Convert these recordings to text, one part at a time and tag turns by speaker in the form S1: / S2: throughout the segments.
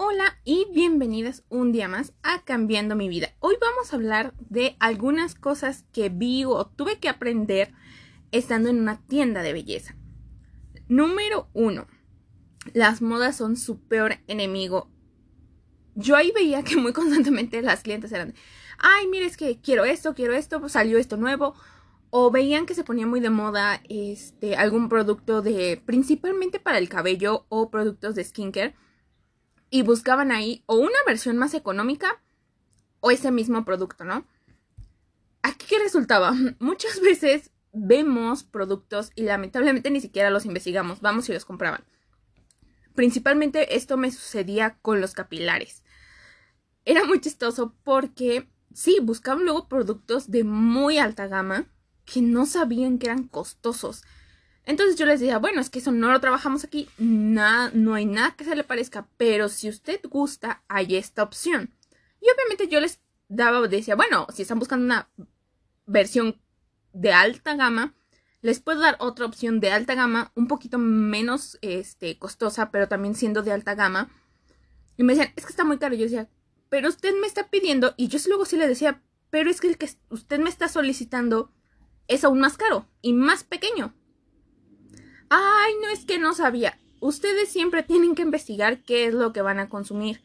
S1: Hola y bienvenidas un día más a Cambiando mi vida. Hoy vamos a hablar de algunas cosas que vi o tuve que aprender estando en una tienda de belleza. Número 1. Las modas son su peor enemigo. Yo ahí veía que muy constantemente las clientes eran ay, mire, es que quiero esto, pues salió esto nuevo. O veían que se ponía muy de moda algún producto principalmente para el cabello o productos de skincare. Y buscaban ahí o una versión más económica o ese mismo producto, ¿no? ¿Aquí qué resultaba? Muchas veces vemos productos y lamentablemente ni siquiera los investigamos, vamos y los compraban. Principalmente esto me sucedía con los capilares. Era muy chistoso porque sí, buscaban luego productos de muy alta gama que no sabían que eran costosos. Entonces yo les decía, bueno, es que eso no lo trabajamos aquí, no hay nada que se le parezca, pero si usted gusta, hay esta opción. Y obviamente yo les decía, bueno, si están buscando una versión de alta gama, les puedo dar otra opción de alta gama, un poquito menos costosa, pero también siendo de alta gama. Y me decían, es que está muy caro. Y yo decía, pero usted me está pidiendo, y yo luego sí le decía, pero es que el que usted me está solicitando es aún más caro y más pequeño. Ay, no, es que no sabía. Ustedes siempre tienen que investigar qué es lo que van a consumir.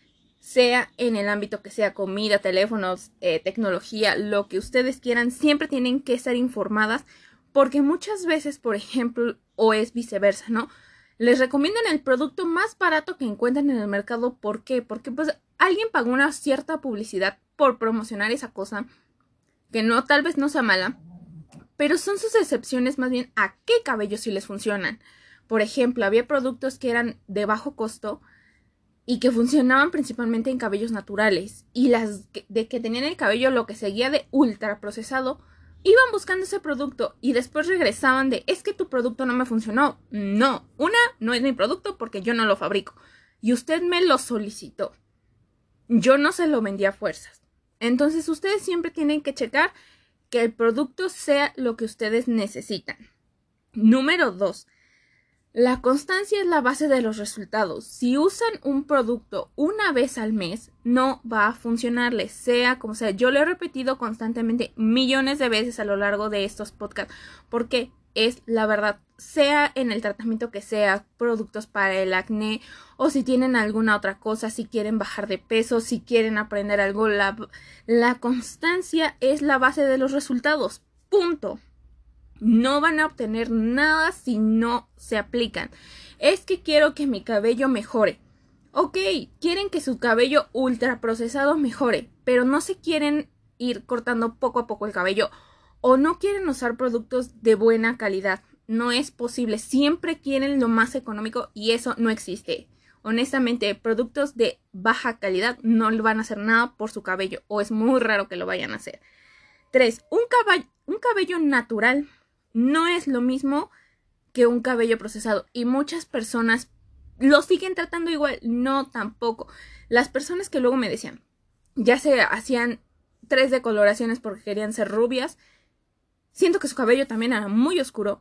S1: Sea en el ámbito que sea comida, teléfonos, tecnología, lo que ustedes quieran, siempre tienen que estar informadas porque muchas veces, por ejemplo, o es viceversa, ¿no? Les recomiendan el producto más barato que encuentran en el mercado. ¿Por qué? Porque pues alguien pagó una cierta publicidad por promocionar esa cosa que no, tal vez no sea mala, pero son sus excepciones más bien a qué cabellos sí les funcionan. Por ejemplo, había productos que eran de bajo costo y que funcionaban principalmente en cabellos naturales. Y las de que tenían el cabello lo que seguía de ultra procesado, iban buscando ese producto y después regresaban de, es que tu producto no me funcionó. No, no es mi producto porque yo no lo fabrico. Y usted me lo solicitó. Yo no se lo vendí a fuerzas. Entonces ustedes siempre tienen que checar que el producto sea lo que ustedes necesitan. Número 2. La constancia es la base de los resultados. Si usan un producto una vez al mes, no va a funcionarles, sea como sea. Yo lo he repetido constantemente millones de veces a lo largo de estos podcasts, porque es la verdad, sea en el tratamiento que sea, productos para el acné, o si tienen alguna otra cosa, si quieren bajar de peso, si quieren aprender algo, la constancia es la base de los resultados. Punto. No van a obtener nada si no se aplican. Es que quiero que mi cabello mejore. Ok, quieren que su cabello ultraprocesado mejore, pero no se quieren ir cortando poco a poco el cabello o no quieren usar productos de buena calidad. No es posible. Siempre quieren lo más económico y eso no existe. Honestamente, productos de baja calidad no le van a hacer nada por su cabello o es muy raro que lo vayan a hacer. 3. Un cabello natural no es lo mismo que un cabello procesado y muchas personas lo siguen tratando igual. No, tampoco. Las personas que luego me decían, ya se hacían 3 decoloraciones porque querían ser rubias, siento que su cabello también era muy oscuro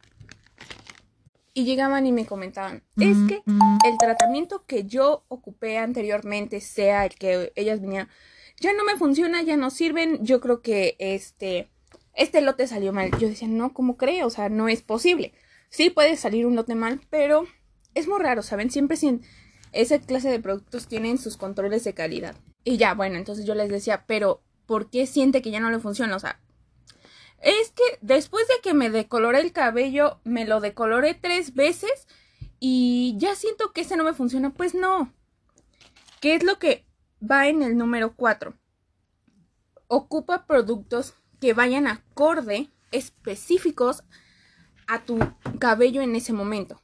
S1: y llegaban y me comentaban, es que el tratamiento que yo ocupé anteriormente, sea el que ellas vinieran, ya no me funciona, ya no sirven, yo creo que este lote salió mal. Yo decía, no, ¿cómo cree? O sea, no es posible. Sí puede salir un lote mal, pero es muy raro, ¿saben? Siempre esa clase de productos tienen sus controles de calidad. Y ya, bueno, entonces yo les decía, pero ¿por qué siente que ya no le funciona? O sea, es que después de que me decoloré el cabello, me lo decoloré 3 veces y ya siento que ese no me funciona. Pues no. ¿Qué es lo que va en el número 4? Ocupa productos que vayan acorde, específicos a tu cabello en ese momento.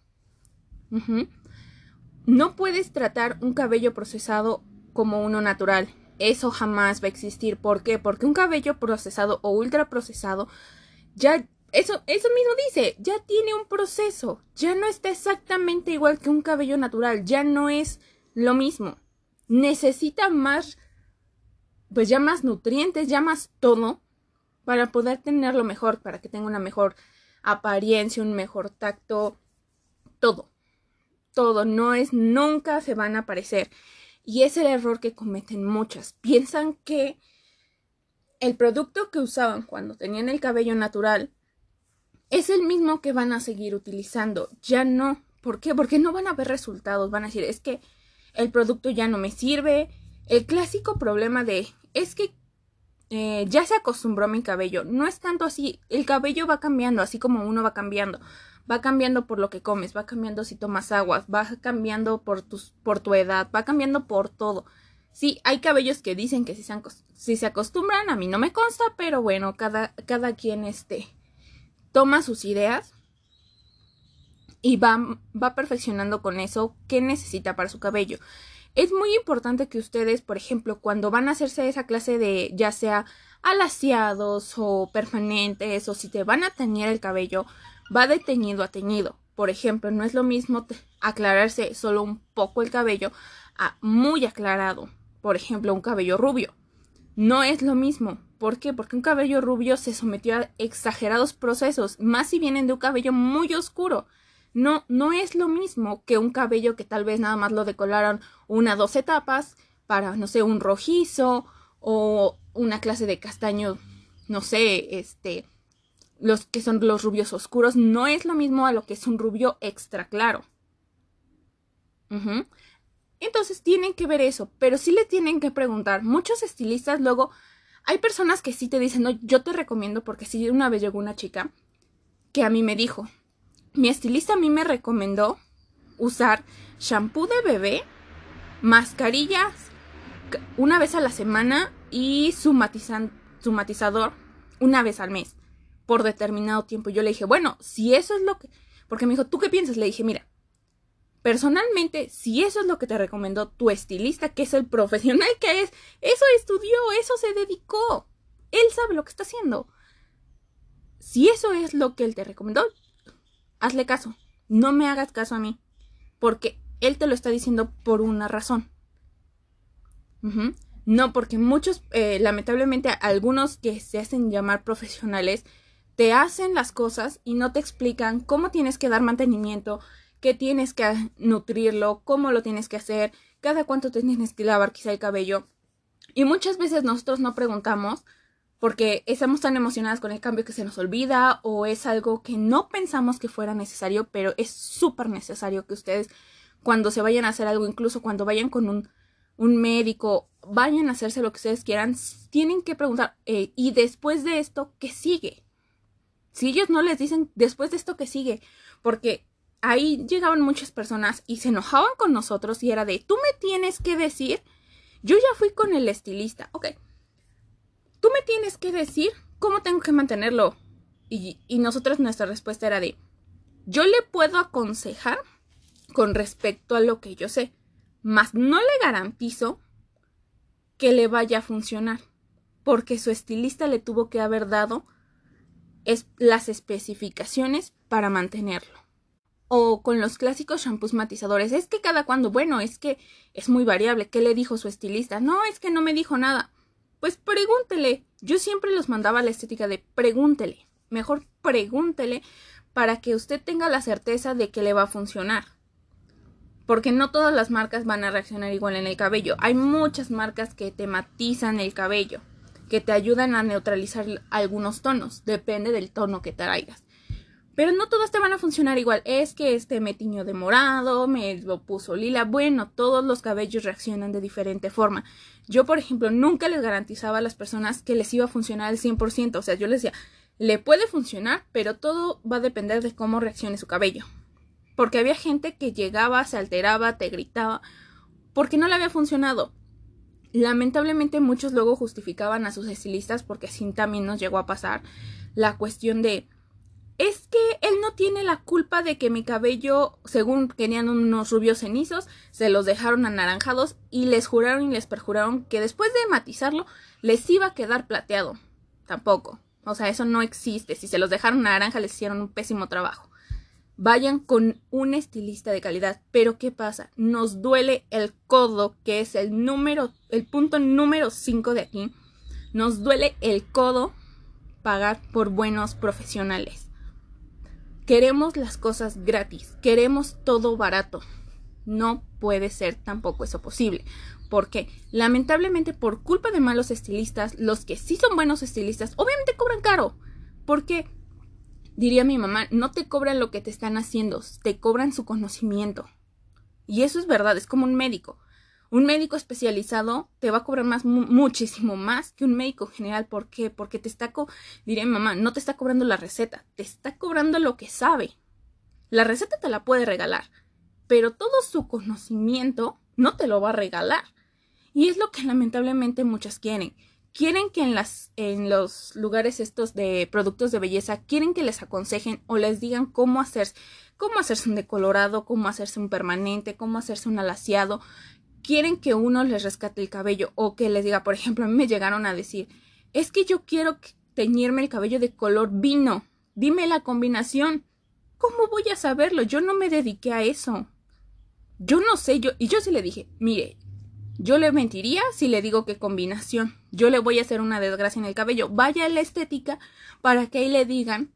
S1: No puedes tratar un cabello procesado como uno natural. Eso jamás va a existir. ¿Por qué? Porque un cabello procesado o ultra procesado ya, eso mismo dice, ya tiene un proceso. Ya no está exactamente igual que un cabello natural. Ya no es lo mismo. Necesita más, pues ya más nutrientes, ya más todo para poder tenerlo mejor, para que tenga una mejor apariencia, un mejor tacto, todo. todo, nunca se van a aparecer. Y es el error que cometen muchas. Piensan que el producto que usaban cuando tenían el cabello natural es el mismo que van a seguir utilizando. Ya no. ¿Por qué? Porque no van a ver resultados. Van a decir, es que el producto ya no me sirve. El clásico problema es que ya se acostumbró a mi cabello. No es tanto así. El cabello va cambiando, así como uno va cambiando. Va cambiando por lo que comes, va cambiando si tomas agua, va cambiando por tu edad, va cambiando por todo. Sí, hay cabellos que dicen que si se acostumbran, a mí no me consta, pero bueno, cada quien toma sus ideas y va perfeccionando con eso qué necesita para su cabello. Es muy importante que ustedes, por ejemplo, cuando van a hacerse esa clase de, ya sea alaciados o permanentes, o si te van a teñir el cabello, va de teñido a teñido. Por ejemplo, no es lo mismo aclararse solo un poco el cabello a muy aclarado. Por ejemplo, un cabello rubio. No es lo mismo. ¿Por qué? Porque un cabello rubio se sometió a exagerados procesos, más si vienen de un cabello muy oscuro. No es lo mismo que un cabello que tal vez nada más lo decoloraron 1 o 2 etapas para, no sé, un rojizo o una clase de castaño, no sé, los que son los rubios oscuros. No es lo mismo a lo que es un rubio extra claro. Entonces tienen que ver eso, pero sí le tienen que preguntar. Muchos estilistas luego, hay personas que sí te dicen, no, yo te recomiendo, porque sí, una vez llegó una chica que a mí me dijo, mi estilista a mí me recomendó usar shampoo de bebé, mascarillas 1 vez a la semana y su matizador 1 vez al mes por determinado tiempo. Yo le dije, bueno, si eso es lo que... Porque me dijo, ¿tú qué piensas? Le dije, mira, personalmente, si eso es lo que te recomendó tu estilista, que es el profesional que es, eso estudió, eso se dedicó, él sabe lo que está haciendo. Si eso es lo que él te recomendó, hazle caso. No me hagas caso a mí, porque él te lo está diciendo por una razón. No, porque muchos, lamentablemente, algunos que se hacen llamar profesionales, te hacen las cosas y no te explican cómo tienes que dar mantenimiento, que tienes que nutrirlo, cómo lo tienes que hacer, cada cuánto te tienes que lavar quizá el cabello. Y muchas veces nosotros no preguntamos porque estamos tan emocionadas con el cambio que se nos olvida, o es algo que no pensamos que fuera necesario, pero es súper necesario que ustedes, cuando se vayan a hacer algo, incluso cuando vayan con un médico, vayan a hacerse lo que ustedes quieran, tienen que preguntar, ¿y después de esto qué sigue? Si ellos no les dicen después de esto qué sigue, porque ahí llegaban muchas personas y se enojaban con nosotros y era de, tú me tienes que decir, yo ya fui con el estilista, ok, tú me tienes que decir cómo tengo que mantenerlo. Y nosotros nuestra respuesta era de, yo le puedo aconsejar con respecto a lo que yo sé, mas no le garantizo que le vaya a funcionar, porque su estilista le tuvo que haber dado las especificaciones para mantenerlo. O con los clásicos shampoos matizadores, es que cada cuando, bueno, es que es muy variable. ¿Qué le dijo su estilista? No, es que no me dijo nada. Pues pregúntele. Yo siempre los mandaba a la estética de pregúntele. Mejor pregúntele para que usted tenga la certeza de que le va a funcionar. Porque no todas las marcas van a reaccionar igual en el cabello. Hay muchas marcas que te matizan el cabello, que te ayudan a neutralizar algunos tonos. Depende del tono que traigas. Pero no todas te van a funcionar igual. Es que me tiñó de morado, me lo puso lila. Bueno, todos los cabellos reaccionan de diferente forma. Yo, por ejemplo, nunca les garantizaba a las personas que les iba a funcionar al 100%. O sea, yo les decía, le puede funcionar, pero todo va a depender de cómo reaccione su cabello. Porque había gente que llegaba, se alteraba, te gritaba, porque no le había funcionado. Lamentablemente muchos luego justificaban a sus estilistas, porque así también nos llegó a pasar, la cuestión de, es que él no tiene la culpa de que mi cabello, según querían unos rubios cenizos, se los dejaron anaranjados y les juraron y les perjuraron que después de matizarlo les iba a quedar plateado. Tampoco. O sea, eso no existe. Si se los dejaron naranja les hicieron un pésimo trabajo. Vayan con un estilista de calidad. Pero ¿qué pasa? Nos duele el codo, que es el punto número 5 de aquí. Nos duele el codo pagar por buenos profesionales. Queremos las cosas gratis, queremos todo barato, No puede ser tampoco eso posible. Porque lamentablemente por culpa de malos estilistas, los que sí son buenos estilistas, obviamente cobran caro. Porque, diría mi mamá, no te cobran lo que te están haciendo, te cobran su conocimiento. Y eso es verdad, es como un médico. Un médico especializado te va a cobrar muchísimo más que un médico general. ¿Por qué? Porque diría mi mamá, no te está cobrando la receta, te está cobrando lo que sabe. La receta te la puede regalar, pero todo su conocimiento no te lo va a regalar. Y es lo que lamentablemente muchas quieren. Quieren que en los lugares estos de productos de belleza, quieren que les aconsejen o les digan cómo hacerse un decolorado, cómo hacerse un permanente, cómo hacerse un alaciado. Quieren que uno les rescate el cabello o que les diga, por ejemplo, a mí me llegaron a decir, es que yo quiero teñirme el cabello de color vino. Dime la combinación. ¿Cómo voy a saberlo? Yo no me dediqué a eso. Yo no sé, y yo sí le dije, mire, yo le mentiría si le digo qué combinación. Yo le voy a hacer una desgracia en el cabello. Vaya a la estética para que ahí le digan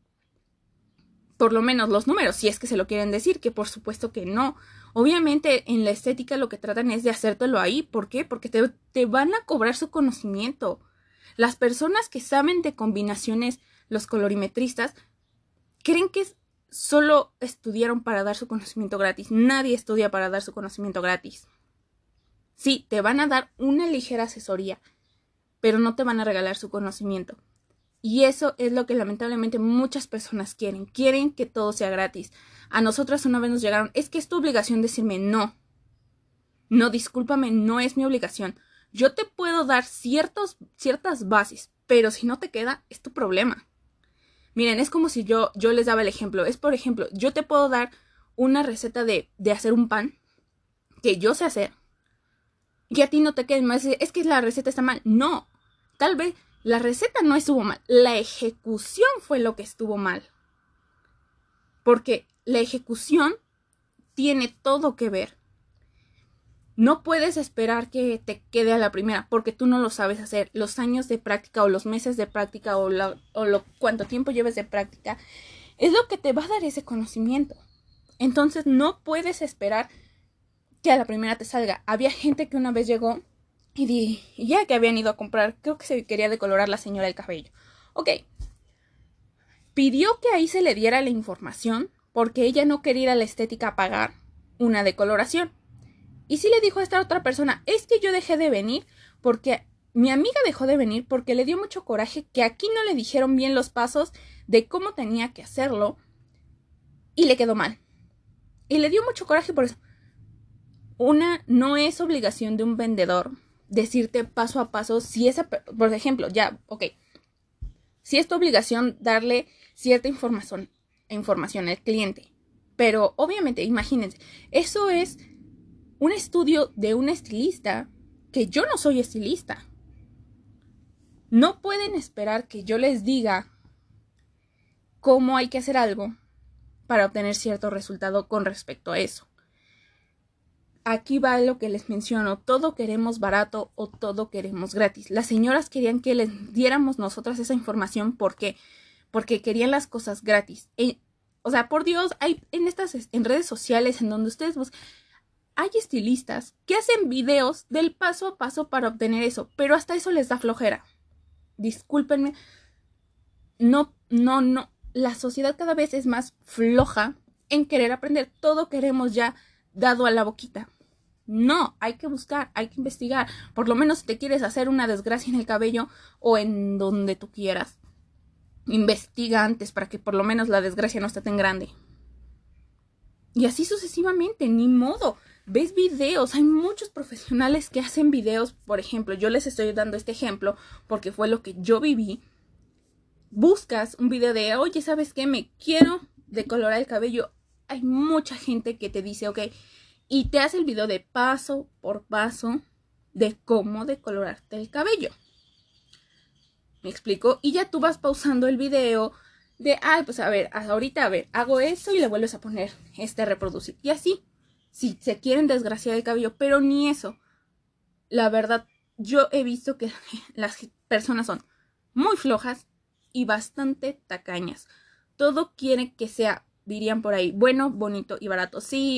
S1: por lo menos los números, si es que se lo quieren decir, que por supuesto que no. Obviamente en la estética lo que tratan es de hacértelo ahí. ¿Por qué? Porque te van a cobrar su conocimiento. Las personas que saben de combinaciones, los colorimetristas, creen que solo estudiaron para dar su conocimiento gratis. Nadie estudia para dar su conocimiento gratis. Sí, te van a dar una ligera asesoría, pero no te van a regalar su conocimiento. Y eso es lo que lamentablemente muchas personas quieren. Quieren que todo sea gratis. A nosotras una vez nos llegaron, es que es tu obligación decirme no. No, discúlpame, no es mi obligación. Yo te puedo dar ciertas bases, pero si no te queda, es tu problema. Miren, es como si yo les daba el ejemplo. Es, por ejemplo, yo te puedo dar una receta de hacer un pan que yo sé hacer. Y a ti no te quede más, es que la receta está mal. No, tal vez la receta no estuvo mal. La ejecución fue lo que estuvo mal. Porque la ejecución tiene todo que ver. No puedes esperar que te quede a la primera porque tú no lo sabes hacer. Los años de práctica o los meses de práctica o cuánto tiempo lleves de práctica es lo que te va a dar ese conocimiento. Entonces no puedes esperar que a la primera te salga. Había gente que una vez llegó y ya que habían ido a comprar, creo que se quería decolorar la señora el cabello. Ok. Pidió que ahí se le diera la información porque ella no quería ir a la estética a pagar una decoloración. Y sí le dijo a esta otra persona, es que yo dejé de venir porque mi amiga dejó de venir porque le dio mucho coraje que aquí no le dijeron bien los pasos de cómo tenía que hacerlo y le quedó mal. Y le dio mucho coraje por eso. No es obligación de un vendedor decirte paso a paso si por ejemplo, si es tu obligación darle cierta información al cliente. Pero obviamente, imagínense, eso es un estudio de un estilista que yo no soy estilista. No pueden esperar que yo les diga cómo hay que hacer algo para obtener cierto resultado con respecto a eso. Aquí va lo que les menciono, todo queremos barato o todo queremos gratis. Las señoras querían que les diéramos nosotras esa información porque querían las cosas gratis. O sea, por Dios, hay en redes sociales en donde ustedes buscan, hay estilistas que hacen videos del paso a paso para obtener eso, pero hasta eso les da flojera. Discúlpenme, no, la sociedad cada vez es más floja en querer aprender, todo queremos ya dado a la boquita. No, hay que buscar, hay que investigar. Por lo menos si te quieres hacer una desgracia en el cabello o en donde tú quieras, investiga antes para que por lo menos la desgracia no esté tan grande. Y así sucesivamente, ni modo. Ves videos, hay muchos profesionales que hacen videos. Por ejemplo, yo les estoy dando este ejemplo porque fue lo que yo viví. Buscas un video de, oye, ¿sabes qué? Me quiero decolorar el cabello. Hay mucha gente que te dice, ok, y te hace el video de paso por paso de cómo decolorarte el cabello. ¿Me explico? Y ya tú vas pausando el video de, pues a ver, ahorita hago eso y le vuelves a poner reproducir. Y así, si se quieren desgraciar el cabello, pero ni eso. La verdad, yo he visto que las personas son muy flojas y bastante tacañas. Todo quieren que sea, dirían por ahí, bueno, bonito y barato. Sí,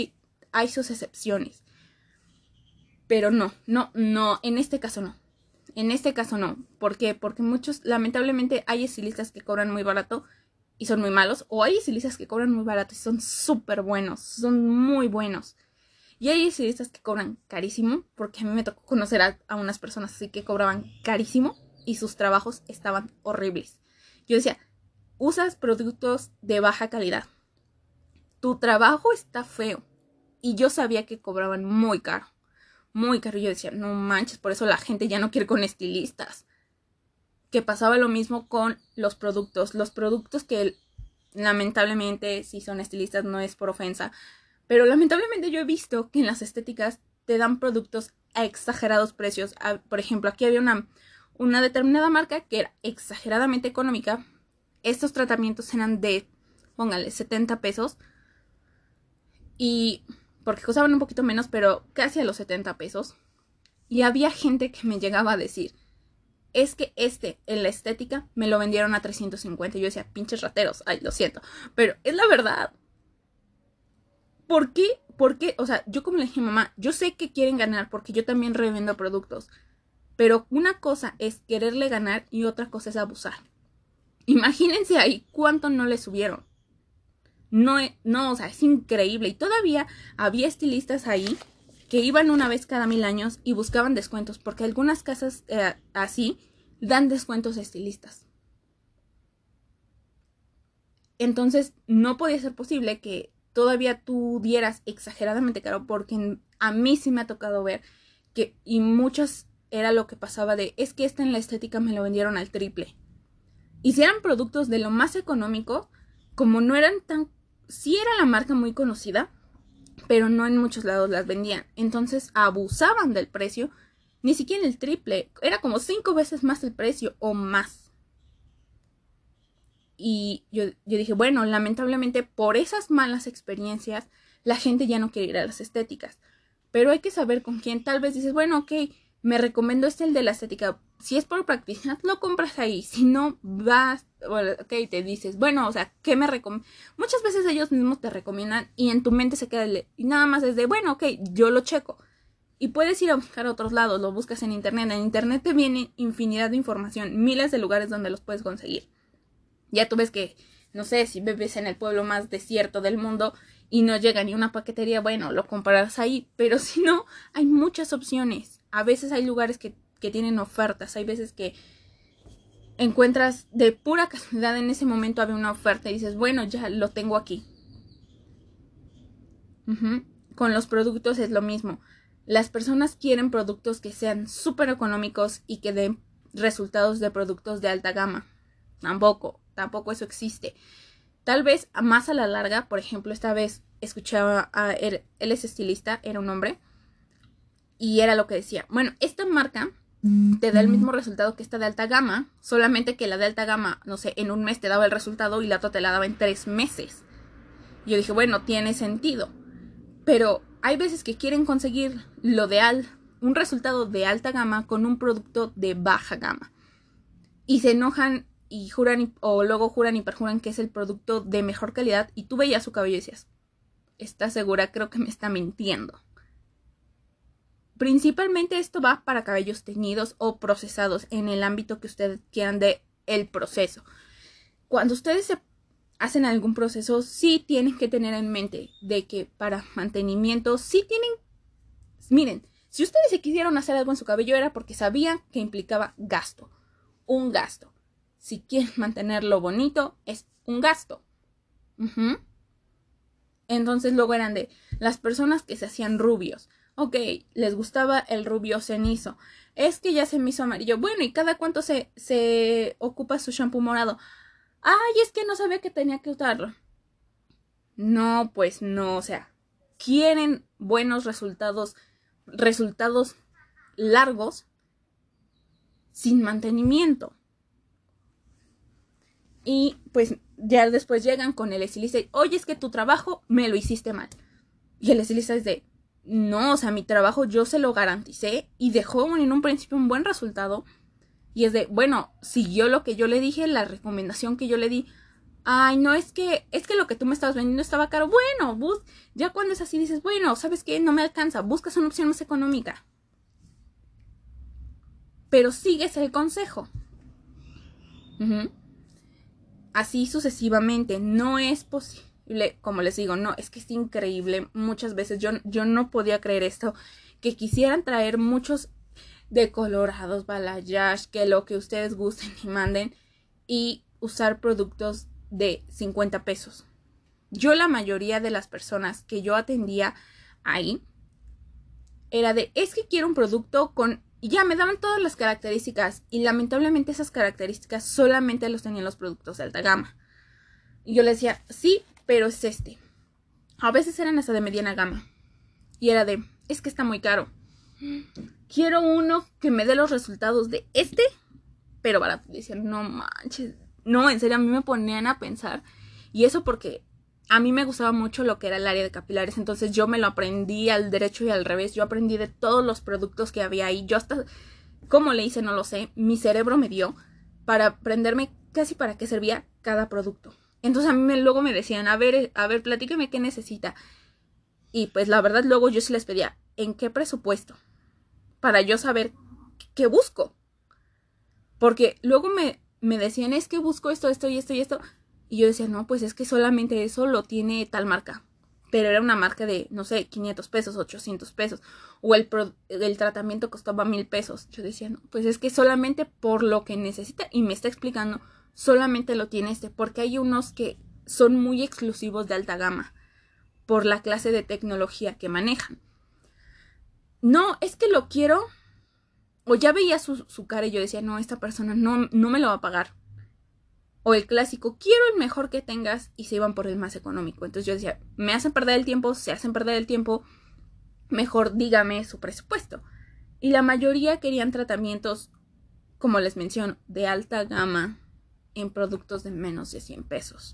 S1: hay sus excepciones. Pero no, en este caso no. En este caso no. ¿Por qué? Porque muchos, lamentablemente, hay estilistas que cobran muy barato y son muy malos. O hay estilistas que cobran muy barato y son súper buenos. Son muy buenos. Y hay estilistas que cobran carísimo. Porque a mí me tocó conocer a unas personas así que cobraban carísimo. Y sus trabajos estaban horribles. Yo decía, usas productos de baja calidad. Tu trabajo está feo. Y yo sabía que cobraban muy caro. Muy caro. Yo decía, no manches, por eso la gente ya no quiere con estilistas. Que pasaba lo mismo con los productos. Los productos que lamentablemente, si son estilistas, no es por ofensa. Pero lamentablemente yo he visto que en las estéticas te dan productos a exagerados precios. Por ejemplo, aquí había una determinada marca que era exageradamente económica. Estos tratamientos eran de, póngale, 70 pesos. Y porque costaban un poquito menos, pero casi a los 70 pesos. Y había gente que me llegaba a decir, es que en la estética, me lo vendieron a 350. Y yo decía, pinches rateros, ay, lo siento. Pero es la verdad. ¿Por qué? Porque, o sea, yo como le dije, mamá, yo sé que quieren ganar porque yo también revendo productos. Pero una cosa es quererle ganar y otra cosa es abusar. Imagínense ahí cuánto no le subieron. No, o sea, es increíble. Y todavía había estilistas ahí que iban una vez cada 1000 años y buscaban descuentos. Porque algunas casas así dan descuentos a estilistas. Entonces, no podía ser posible que todavía tú dieras exageradamente caro. Porque a mí sí me ha tocado ver que, y muchos era lo que pasaba de, es que en la estética me lo vendieron al triple. Y si eran productos de lo más económico, como no eran tan, sí era la marca muy conocida, pero no en muchos lados las vendían. Entonces abusaban del precio, ni siquiera el triple, era como 5 veces más el precio o más. Y yo dije, bueno, lamentablemente por esas malas experiencias, la gente ya no quiere ir a las estéticas. Pero hay que saber con quién. Tal vez dices, bueno, ok, me recomiendo el de la estética. Si es por practicidad, lo compras ahí. Si no, vas, bueno, ok, te dices, bueno, o sea, ¿qué me recomiendas? Muchas veces ellos mismos te recomiendan y en tu mente se queda y nada más es de, bueno, ok, yo lo checo. Y puedes ir a buscar a otros lados, lo buscas en internet. En internet te viene infinidad de información, miles de lugares donde los puedes conseguir. Ya tú ves que, no sé, si vives en el pueblo más desierto del mundo y no llega ni una paquetería, bueno, lo comprarás ahí. Pero si no, hay muchas opciones. A veces hay lugares que tienen ofertas. Hay veces que encuentras de pura casualidad en ese momento había una oferta y dices, bueno, ya lo tengo aquí. Con los productos es lo mismo. Las personas quieren productos que sean súper económicos y que den resultados de productos de alta gama. Tampoco eso existe. Tal vez más a la larga, por ejemplo, esta vez escuchaba él es estilista, era un hombre, y era lo que decía, bueno, esta marca te da el mismo resultado que esta de alta gama, solamente que la de alta gama, no sé, en un mes te daba el resultado y la otra te la daba en 3 meses. Y yo dije, bueno, tiene sentido, pero hay veces que quieren conseguir un resultado de alta gama con un producto de baja gama. Y se enojan y juran o luego juran y perjuran que es el producto de mejor calidad y tú veías su cabello y decías, ¿estás segura? Creo que me está mintiendo. Principalmente esto va para cabellos teñidos o procesados en el ámbito que ustedes quieran de el proceso. Cuando ustedes hacen algún proceso, sí tienen que tener en mente de que para mantenimiento, sí tienen, miren, si ustedes se quisieron hacer algo en su cabello era porque sabían que implicaba gasto, un gasto. Si quieren mantenerlo bonito, es un gasto. Entonces luego eran de las personas que se hacían rubios. Ok, les gustaba el rubio cenizo. Es que ya se me hizo amarillo. Bueno, ¿y cada cuánto se ocupa su shampoo morado? Ay, es que no sabía que tenía que usarlo. No, pues no, o sea, quieren buenos resultados largos sin mantenimiento. Y pues ya después llegan con el estilista y, oye, es que tu trabajo me lo hiciste mal. Y el estilista es de, no, o sea, mi trabajo yo se lo garanticé y dejó en un principio un buen resultado. Y es de, bueno, siguió lo que yo le dije, la recomendación que yo le di. Ay, no, es que lo que tú me estabas vendiendo estaba caro. Bueno, ya cuando es así dices, bueno, ¿sabes qué? No me alcanza, buscas una opción más económica. Pero sigues el consejo. Así sucesivamente. No es posible, como les digo, no, es que es increíble. Muchas veces yo no podía creer esto, que quisieran traer muchos decolorados, balayage, que lo que ustedes gusten y manden, y usar productos de 50 pesos. Yo, la mayoría de las personas que yo atendía ahí, era es que quiero un producto con... Y ya me daban todas las características, y lamentablemente esas características solamente los tenían los productos de alta gama. Y yo le decía, sí, pero es este. A veces eran hasta de mediana gama. Y era es que está muy caro. Quiero uno que me dé los resultados de este, pero barato. Decían, no manches. No, en serio, a mí me ponían a pensar. Y eso porque a mí me gustaba mucho lo que era el área de capilares. Entonces yo me lo aprendí al derecho y al revés. Yo aprendí de todos los productos que había ahí. Yo hasta, ¿cómo le hice? No lo sé. Mi cerebro me dio para aprenderme casi para qué servía cada producto. Entonces a mí luego me decían, a ver, platíqueme qué necesita. Y pues la verdad luego yo sí les pedía, ¿en qué presupuesto? Para yo saber qué busco. Porque luego me decían, es que busco esto, esto y esto y esto. Y yo decía, no, pues es que solamente eso lo tiene tal marca. Pero era una marca de, no sé, 500 pesos, 800 pesos. O el tratamiento costaba 1000 pesos. Yo decía, no, pues es que solamente por lo que necesita. Y me está explicando, solamente lo tiene porque hay unos que son muy exclusivos de alta gama por la clase de tecnología que manejan. No, es que lo quiero. O ya veía su cara y yo decía, no, esta persona no me lo va a pagar. O el clásico, quiero el mejor que tengas, y se iban por el más económico. Entonces yo decía, me hacen perder el tiempo, se hacen perder el tiempo, mejor dígame su presupuesto. Y la mayoría querían tratamientos, como les menciono, de alta gama en productos de menos de 100 pesos.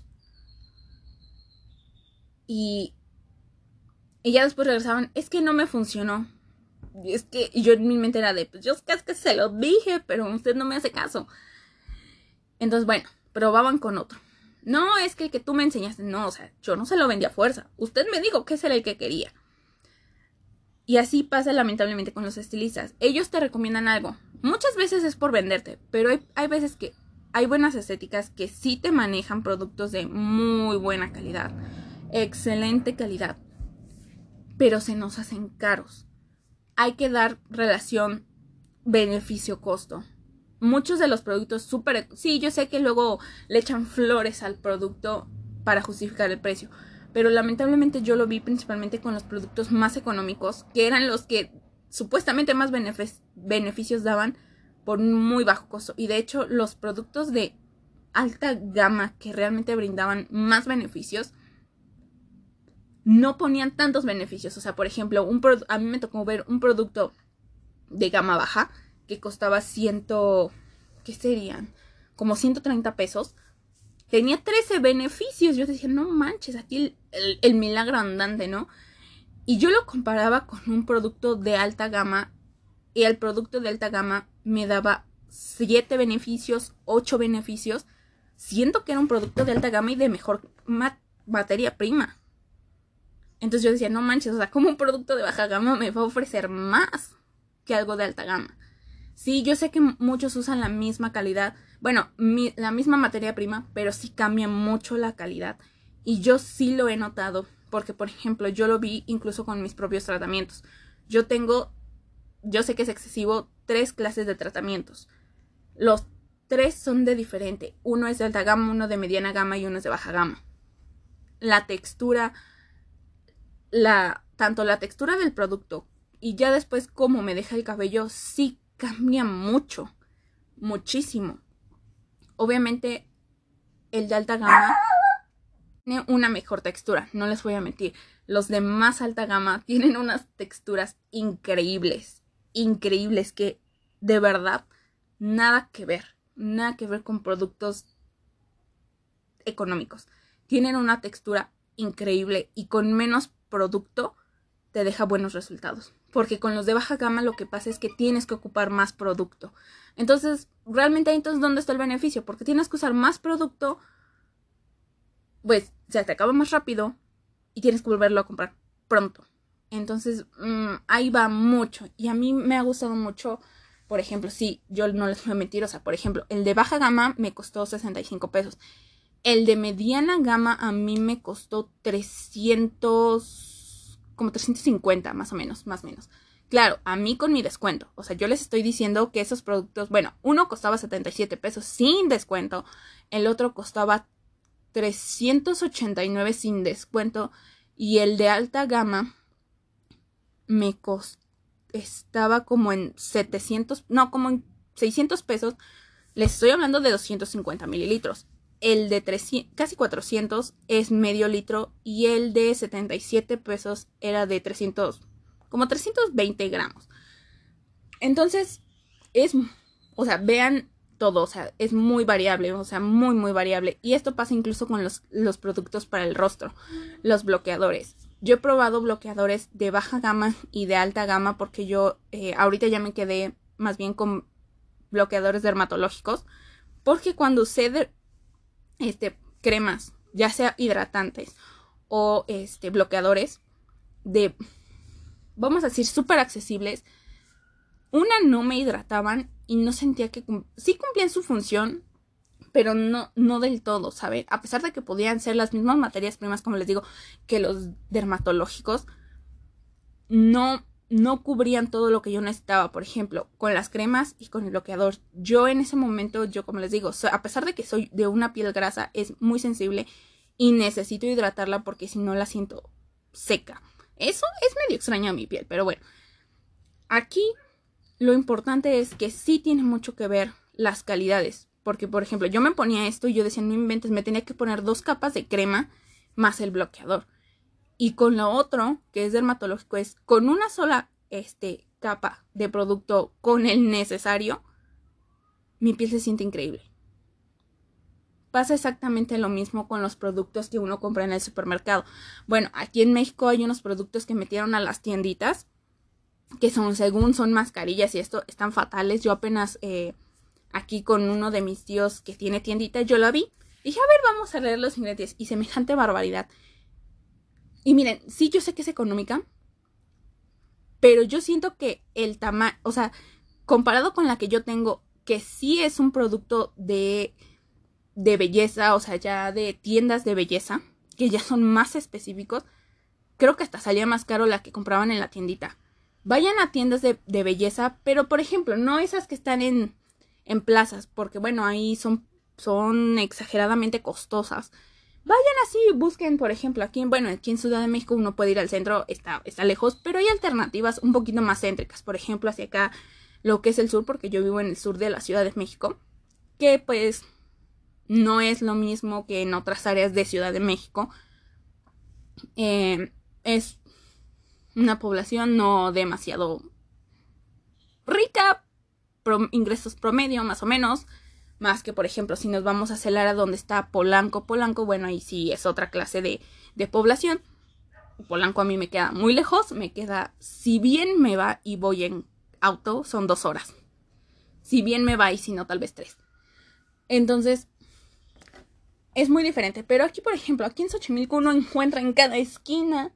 S1: Y ya después regresaban, es que no me funcionó. Y es que yo en mi mente era pues yo es que se lo dije, pero usted no me hace caso. Entonces, bueno, probaban con otro. No, es que el que tú me enseñaste, no, o sea, yo no se lo vendí a fuerza. Usted me dijo que ese era el que quería. Y así pasa lamentablemente con los estilistas. Ellos te recomiendan algo. Muchas veces es por venderte, pero hay veces que hay buenas estéticas que sí te manejan productos de muy buena calidad. Excelente calidad. Pero se nos hacen caros. Hay que dar relación beneficio-costo. Muchos de los productos súper... Sí, yo sé que luego le echan flores al producto para justificar el precio, pero lamentablemente yo lo vi principalmente con los productos más económicos, que eran los que supuestamente más beneficios daban por un muy bajo costo. Y de hecho los productos de alta gama que realmente brindaban más beneficios no ponían tantos beneficios. O sea, por ejemplo, a mí me tocó ver un producto de gama baja que costaba ¿qué serían? Como 130 pesos. Tenía 13 beneficios. Yo decía, no manches, aquí el milagro andante, ¿no? Y yo lo comparaba con un producto de alta gama. Y el producto de alta gama me daba 7 beneficios, 8 beneficios. Siento que era un producto de alta gama y de mejor materia prima. Entonces yo decía, no manches, o sea, como un producto de baja gama me va a ofrecer más que algo de alta gama. Sí, yo sé que muchos usan la misma calidad, bueno, la misma materia prima, pero sí cambia mucho la calidad. Y yo sí lo he notado, porque por ejemplo, yo lo vi incluso con mis propios tratamientos. Yo sé que es excesivo, 3 clases de tratamientos. Los 3 son de diferente. Uno es de alta gama, uno de mediana gama y uno es de baja gama. La textura, tanto la textura del producto y ya después cómo me deja el cabello sí cambia mucho, muchísimo. Obviamente el de alta gama tiene una mejor textura, no les voy a mentir. Los de más alta gama tienen unas texturas increíbles, increíbles, que de verdad nada que ver con productos económicos. Tienen una textura increíble y con menos producto te deja buenos resultados. Porque con los de baja gama lo que pasa es que tienes que ocupar más producto. Entonces, realmente, ¿dónde está el beneficio? Porque tienes que usar más producto pues se te acaba más rápido y tienes que volverlo a comprar pronto. Entonces, ahí va mucho. Y a mí me ha gustado mucho, por ejemplo, sí, yo no les voy a mentir, o sea, por ejemplo, el de baja gama me costó 65 pesos. El de mediana gama a mí me costó 300, como 350 más o menos, más o menos. Claro, a mí con mi descuento. O sea, yo les estoy diciendo que esos productos, bueno, uno costaba 77 pesos sin descuento. El otro costaba 389 sin descuento. Y el de alta gama estaba como en 700, no, como en 600 pesos. Les estoy hablando de 250 mililitros. El de 300, casi 400 es medio litro y el de 77 pesos era de 300, como 320 gramos. Entonces, o sea, vean todo, o sea, es muy variable, o sea, muy, muy variable. Y esto pasa incluso con los productos para el rostro, los bloqueadores. Yo he probado bloqueadores de baja gama y de alta gama porque yo ahorita ya me quedé más bien con bloqueadores dermatológicos. Porque cuando usé cremas, ya sea hidratantes o bloqueadores de, vamos a decir, súper accesibles, no me hidrataban y no sentía que sí cumplían su función, pero no del todo, ¿saben? A pesar de que podían ser las mismas materias primas, como les digo, que los dermatológicos, no cubrían todo lo que yo necesitaba. Por ejemplo, con las cremas y con el bloqueador. Yo en ese momento, como les digo, a pesar de que soy de una piel grasa, es muy sensible y necesito hidratarla porque si no la siento seca. Eso es medio extraño a mi piel, pero bueno. Aquí lo importante es que sí tiene mucho que ver las calidades. Porque, por ejemplo, yo me ponía esto y yo decía, no inventes, me tenía que poner 2 capas de crema más el bloqueador. Y con lo otro, que es dermatológico, es con una sola capa de producto con el necesario, mi piel se siente increíble. Pasa exactamente lo mismo con los productos que uno compra en el supermercado. Bueno, aquí en México hay unos productos que metieron a las tienditas, que según son mascarillas y esto, están fatales. Yo apenas aquí con uno de mis tíos que tiene tiendita, yo la vi. Y dije, a ver, vamos a leer los ingredientes. Y semejante barbaridad. Y miren, sí, yo sé que es económica, pero yo siento que el tamaño, o sea, comparado con la que yo tengo, que sí es un producto de belleza, o sea, ya de tiendas de belleza, que ya son más específicos, creo que hasta salía más caro la que compraban en la tiendita. Vayan a tiendas de belleza, pero por ejemplo, no esas que están en plazas, porque bueno, ahí son exageradamente costosas. Vayan así, busquen, por ejemplo, aquí en Ciudad de México uno puede ir al centro, está lejos, pero hay alternativas un poquito más céntricas. Por ejemplo, hacia acá, lo que es el sur, porque yo vivo en el sur de la Ciudad de México, que pues no es lo mismo que en otras áreas de Ciudad de México. Es una población no demasiado rica, ingresos promedio más o menos. Más que, por ejemplo, si nos vamos a Celara, donde está Polanco, bueno, ahí sí es otra clase de población. Polanco a mí me queda muy lejos, si bien me va y voy en auto, son 2 horas. Si bien me va y si no, tal vez 3. Entonces, es muy diferente. Pero aquí, por ejemplo, aquí en Xochimilco uno encuentra en cada esquina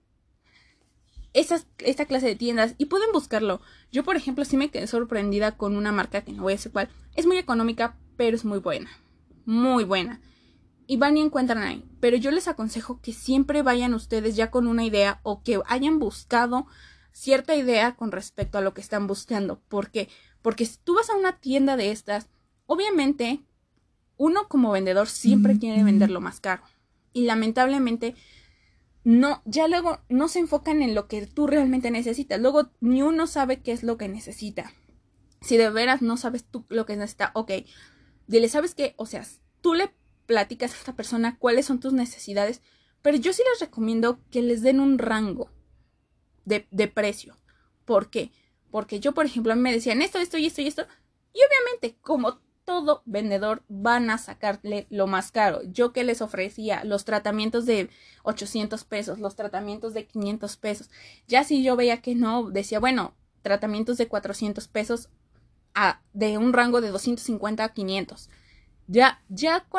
S1: esta clase de tiendas y pueden buscarlo. Yo, por ejemplo, sí me quedé sorprendida con una marca que no voy a decir cuál. Es muy económica, pero es muy buena. Muy buena. Y van y encuentran ahí. Pero yo les aconsejo que siempre vayan ustedes ya con una idea o que hayan buscado cierta idea con respecto a lo que están buscando. ¿Por qué? Porque si tú vas a una tienda de estas, obviamente uno como vendedor siempre quiere venderlo más caro. Y lamentablemente ya luego no se enfocan en lo que tú realmente necesitas. Luego ni uno sabe qué es lo que necesita. Si de veras no sabes tú lo que necesita, ok, dile, ¿sabes qué? O sea, tú le platicas a esta persona cuáles son tus necesidades, pero yo sí les recomiendo que les den un rango de precio. ¿Por qué? Porque yo, por ejemplo, a mí me decían esto, y obviamente, como todo vendedor, van a sacarle lo más caro. Yo que les ofrecía los tratamientos de 800 pesos, los tratamientos de 500 pesos. Ya si yo veía que no, decía, bueno, tratamientos de 400 pesos de un rango de 250 a 500. Ya cuando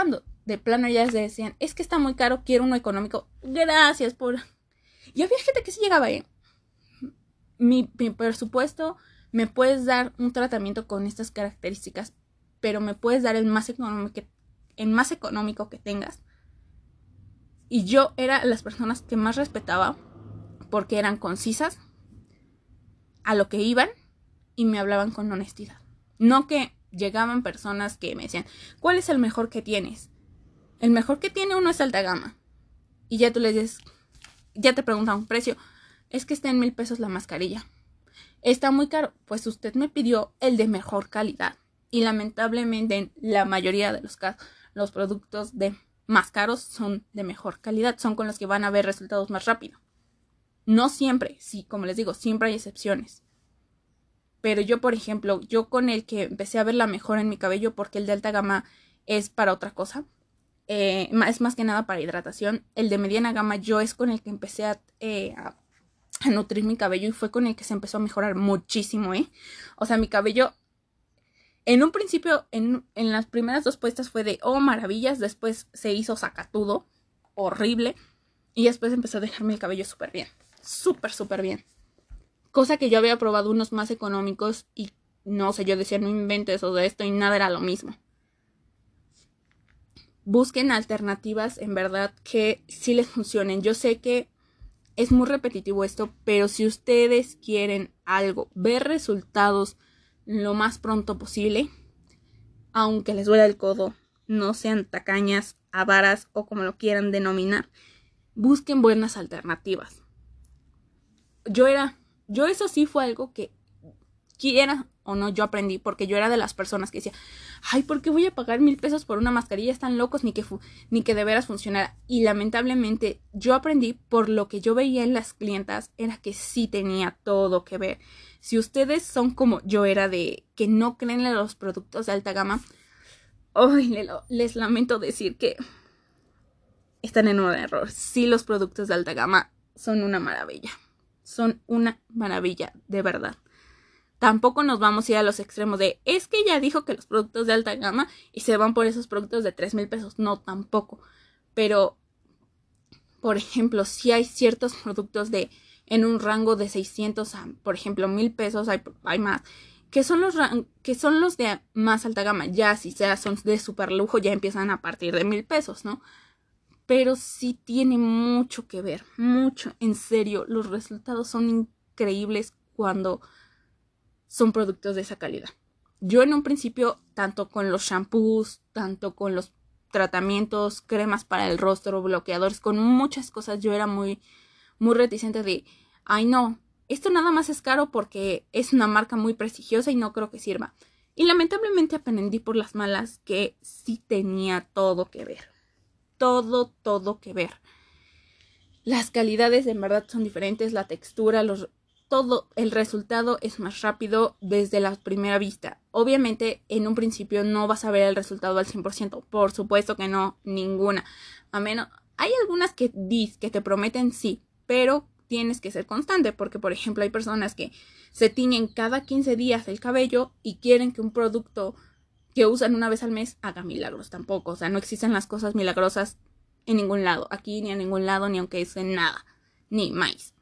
S1: de plano ya les decían, es que está muy caro, quiero uno económico. Gracias por... Y había gente que sí llegaba, mi presupuesto, me puedes dar un tratamiento con estas características, pero me puedes dar el más económico que tengas. Y yo era las personas que más respetaba porque eran concisas, a lo que iban y me hablaban con honestidad. No que llegaban personas que me decían, ¿cuál es el mejor que tienes? El mejor que tiene uno es alta gama. Y ya tú les dices, ya te preguntan un precio. Es que está en 1,000 pesos la mascarilla. Está muy caro. Pues usted me pidió el de mejor calidad. Y lamentablemente en la mayoría de los casos, los productos de más caros son de mejor calidad. Son con los que van a ver resultados más rápido. No siempre, sí, como les digo, siempre hay excepciones. Pero yo, por ejemplo, yo con el que empecé a ver la mejora en mi cabello, porque el de alta gama es para otra cosa, es más que nada para hidratación. El de mediana gama yo es con el que empecé a nutrir mi cabello y fue con el que se empezó a mejorar muchísimo, O sea, mi cabello, en un principio, en las primeras 2 puestas fue de, oh, maravillas, después se hizo sacatudo, horrible, y después empezó a dejarme el cabello súper bien, súper bien. Cosa que yo había probado unos más económicos y no sé, yo decía, no inventes eso de esto y nada era lo mismo. Busquen alternativas en verdad que sí les funcionen. Yo sé que es muy repetitivo esto, pero si ustedes quieren algo, ver resultados lo más pronto posible, aunque les duela el codo, no sean tacañas, avaras o como lo quieran denominar, busquen buenas alternativas. Yo eso sí fue algo que, quiera o no, yo aprendí, porque yo era de las personas que decía, ay, ¿por qué voy a pagar 1,000 pesos por una mascarilla? Están locos, ni que de veras funcionara. Y lamentablemente yo aprendí por lo que yo veía en las clientas, era que sí tenía todo que ver. Si ustedes son como yo era de que no creen en los productos de alta gama, les lamento decir que están en un error. Sí, los productos de alta gama son una maravilla. Son una maravilla, de verdad. Tampoco nos vamos a ir a los extremos de, es que ella dijo que los productos de alta gama y se van por esos productos de 3,000 pesos. No, tampoco. Pero, por ejemplo, si hay ciertos productos en un rango de 600 a, por ejemplo, 1,000 pesos, hay más, que son los de más alta gama. Ya si son de super lujo, ya empiezan a partir de 1,000 pesos, ¿no? Pero sí tiene mucho que ver, mucho, en serio, los resultados son increíbles cuando son productos de esa calidad. Yo en un principio, tanto con los shampoos, tanto con los tratamientos, cremas para el rostro, bloqueadores, con muchas cosas, yo era muy, muy reticente de, ay no, esto nada más es caro porque es una marca muy prestigiosa y no creo que sirva. Y lamentablemente aprendí por las malas que sí tenía todo que ver. Todo que ver. Las calidades en verdad son diferentes, la textura, todo el resultado es más rápido desde la primera vista. Obviamente en un principio no vas a ver el resultado al 100%, por supuesto que no, ninguna. A menos, hay algunas que te prometen sí, pero tienes que ser constante porque por ejemplo hay personas que se tiñen cada 15 días el cabello y quieren que un producto que usan una vez al mes haga milagros tampoco. O sea, no existen las cosas milagrosas en ningún lado. Aquí ni en ningún lado, ni aunque usen nada. Ni más.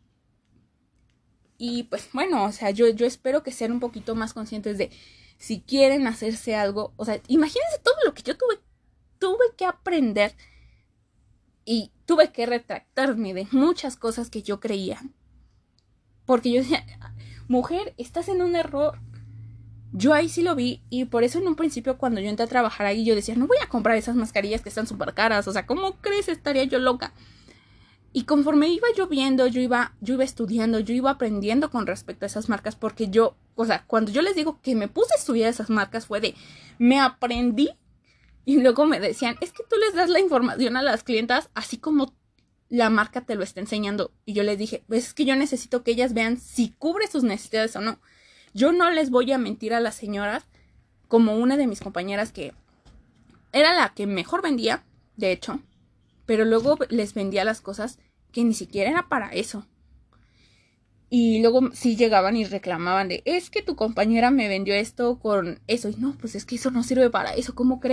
S1: Y pues bueno, o sea, yo espero que sean un poquito más conscientes de si quieren hacerse algo. O sea, imagínense todo lo que yo tuve que aprender y tuve que retractarme de muchas cosas que yo creía. Porque yo decía, mujer, estás en un error. Yo ahí sí lo vi y por eso en un principio cuando yo entré a trabajar ahí yo decía, no voy a comprar esas mascarillas que están súper caras, o sea, ¿cómo crees? Estaría yo loca. Y conforme iba yo viendo, yo iba estudiando, yo iba aprendiendo con respecto a esas marcas porque yo, o sea, cuando yo les digo que me puse a estudiar esas marcas fue de, me aprendí y luego me decían, es que tú les das la información a las clientas así como la marca te lo está enseñando. Y yo les dije, pues es que yo necesito que ellas vean si cubre sus necesidades o no. Yo no les voy a mentir a las señoras como una de mis compañeras que era la que mejor vendía, de hecho, pero luego les vendía las cosas que ni siquiera era para eso. Y luego sí llegaban y reclamaban de, es que tu compañera me vendió esto con eso. Y no, pues es que eso no sirve para eso, ¿cómo cree?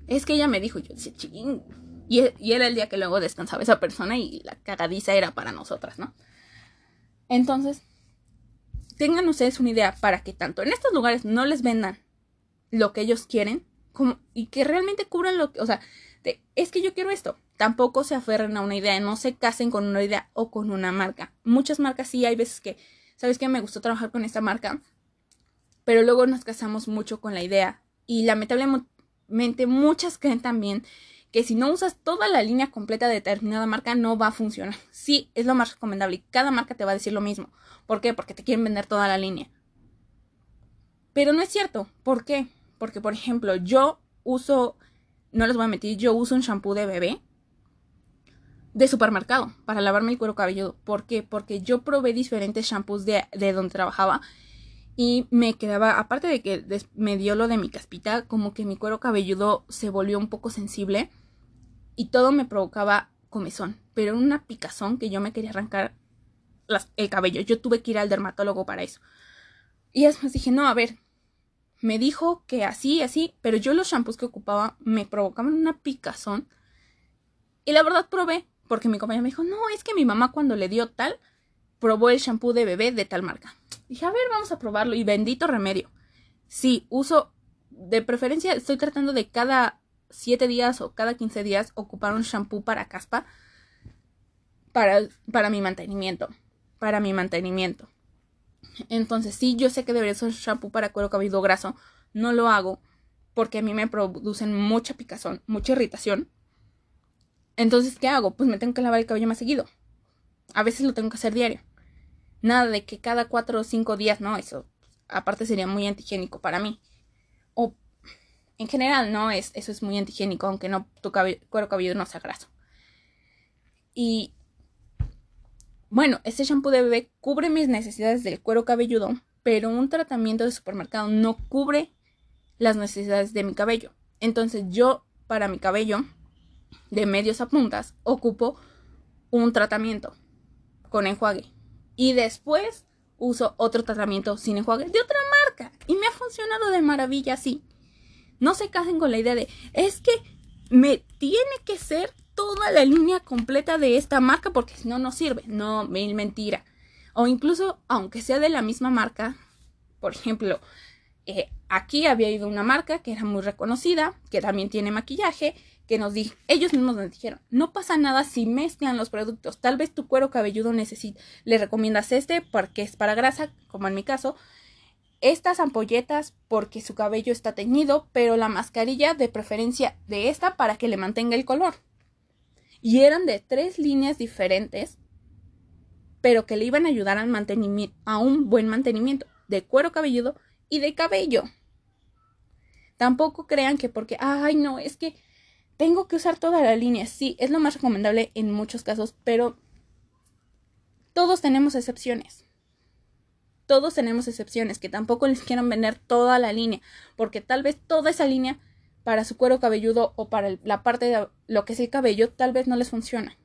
S1: Es que ella me dijo, yo decía, ching. Y era el día que luego descansaba esa persona y la cagadiza era para nosotras, ¿no? Entonces, tengan ustedes una idea para que tanto en estos lugares no les vendan lo que ellos quieren como, y que realmente cubran lo que, o sea, es que yo quiero esto. Tampoco se aferren a una idea, no se casen con una idea o con una marca. Muchas marcas sí, hay veces que, ¿sabes qué? Me gustó trabajar con esta marca, pero luego nos casamos mucho con la idea y lamentablemente muchas creen también que si no usas toda la línea completa de determinada marca no va a funcionar. Sí, es lo más recomendable y cada marca te va a decir lo mismo. ¿Por qué? Porque te quieren vender toda la línea. Pero no es cierto. ¿Por qué? Porque, por ejemplo, yo uso, no les voy a mentir, yo uso un shampoo de bebé de supermercado para lavarme el cuero cabelludo. ¿Por qué? Porque yo probé diferentes shampoos de donde trabajaba y me quedaba, aparte de que me dio lo de mi caspita, como que mi cuero cabelludo se volvió un poco sensible y todo me provocaba comezón, pero una picazón que yo me quería arrancar el cabello. Yo tuve que ir al dermatólogo para eso. Y después dije, no, a ver, me dijo que así, pero yo los shampoos que ocupaba me provocaban una picazón. Y la verdad probé, porque mi compañera me dijo, no, es que mi mamá cuando le dio tal, probó el shampoo de bebé de tal marca. Dije, a ver, vamos a probarlo. Y bendito remedio. Sí, uso, de preferencia, estoy tratando de cada 7 días o cada 15 días ocupar un shampoo para caspa para mi mantenimiento. Para mi mantenimiento. Entonces sí, yo sé que debería ser shampoo para cuero cabelludo graso. No lo hago porque a mí me producen mucha picazón, mucha irritación. Entonces, ¿qué hago? Pues me tengo que lavar el cabello más seguido. A veces lo tengo que hacer diario. Nada de que cada 4 o 5 días, no, eso aparte sería muy antihigiénico para mí. O en general, no, eso es muy antihigiénico, aunque no tu cuero cabelludo no sea graso. Y bueno, este shampoo de bebé cubre mis necesidades del cuero cabelludo, pero un tratamiento de supermercado no cubre las necesidades de mi cabello. Entonces yo, para mi cabello, de medios a puntas, ocupo un tratamiento con enjuague. Y después uso otro tratamiento sin enjuague de otra marca. Y me ha funcionado de maravilla así. No se casen con la idea de, es que me tiene que ser toda la línea completa de esta marca porque si no, no sirve. No, mentira. O incluso, aunque sea de la misma marca, por ejemplo, aquí había ido una marca que era muy reconocida, que también tiene maquillaje, que ellos mismos nos dijeron, no pasa nada si mezclan los productos. Tal vez tu cuero cabelludo le recomiendas este porque es para grasa, como en mi caso, estas ampolletas porque su cabello está teñido, pero la mascarilla de preferencia de esta para que le mantenga el color. Y eran de 3 líneas diferentes, pero que le iban a ayudar a un buen mantenimiento de cuero cabelludo y de cabello. Tampoco crean que porque, ay no, es que tengo que usar toda la línea. Sí, es lo más recomendable en muchos casos, pero todos tenemos excepciones. Todos tenemos excepciones, que tampoco les quieran vender toda la línea, porque tal vez toda esa línea para su cuero cabelludo o para la parte de lo que es el cabello, tal vez no les funciona.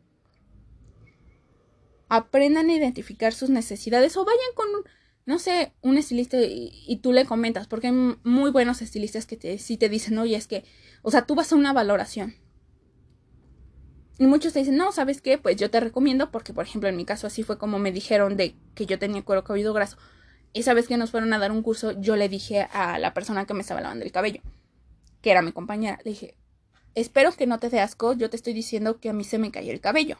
S1: Aprendan a identificar sus necesidades o vayan con, no sé, un estilista y tú le comentas, porque hay muy buenos estilistas que sí te dicen, oye, es que, o sea, tú vas a una valoración. Y muchos te dicen, no, ¿sabes qué? Pues yo te recomiendo, porque por ejemplo en mi caso así fue como me dijeron de que yo tenía cuero cabelludo graso. Esa vez que nos fueron a dar un curso, yo le dije a la persona que me estaba lavando el cabello, que era mi compañera, le dije, espero que no te dé asco, yo te estoy diciendo que a mí se me cayó el cabello.